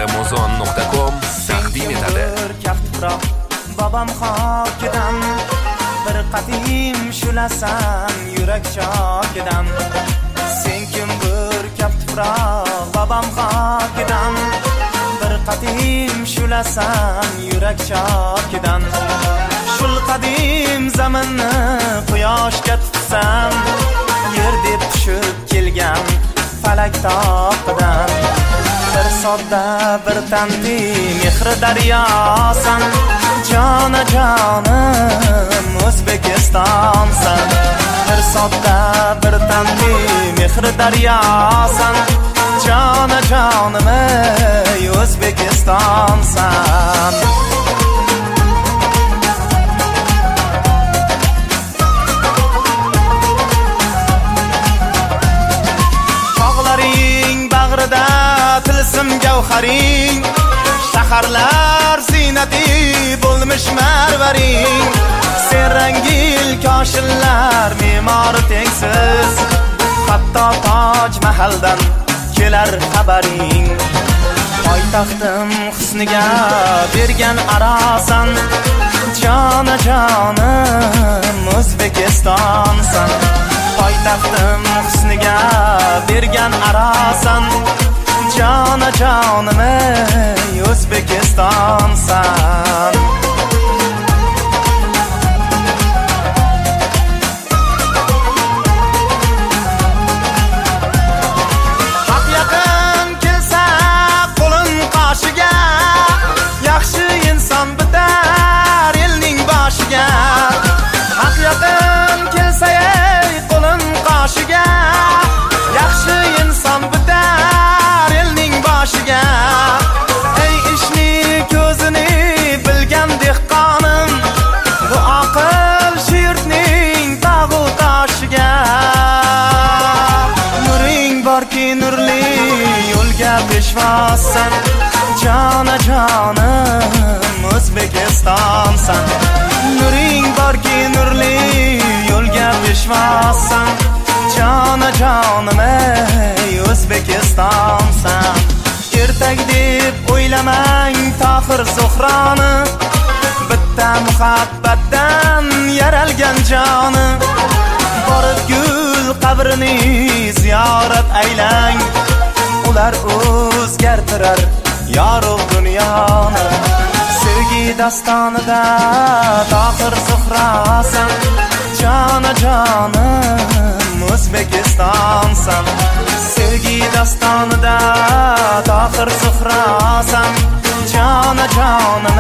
Mozon.com taqdim etadi. Babam xokidan bir qatim shulasan yurak chokidan. Sen kim bir kap tuproq babam xokidan bir qatim shulasan yurak chokidan. Shul qadim zaminni quyoshga tutsan yer deb tushib kelgan falak toqidan. Bir sodda bir tanti mehr daryosan, jona jonim O'zbekistonsan. Bir sodda bir tanti mehr daryosan, jona jonim O'zbekistonsan. Tog'laring bag'rida tilsim gavharing, shaharlar ziynati bo'lmish marvaring. Sen rangil koshillar me'mori tengsiz, hatto Toj Mahaldan kelar xabaring. Poytaxtim husniga bergan arosan, jona jonim O'zbekistonsan. Poytaxtim husniga bergan arosan, jona jonim O'zbekistonsan. Haq yaqin kelsa qo'lin qoshiga, yaxshi inson bitar elning boshiga. Haq yaqin kelsa qo'lin qoshiga, yaxshi inson bitar elning boshiga. Ey ishni ko'zini bilgan dehqonim, bu aql shu yurtning tog'u toshiga. Nuring borki nurli yo'lga peshvosan, jona jonim O'zbekistonsan. Nuring borki nurli yo'lga peshvosan, jona jonim O'zbekistonsan. Ertak deb o'ylamang Tohir Zuhroni, bitta muhabbatdan yaralgan joni. Borib gul qabrini ziyorat aylang, ular o'zgartirar yorug' dunyoni. Sevgi dastonida Tohir Zuhrosan, jona jonim O'zbekistonsan. Sevgi dastonida Tohir Zuhrosan, jona jonim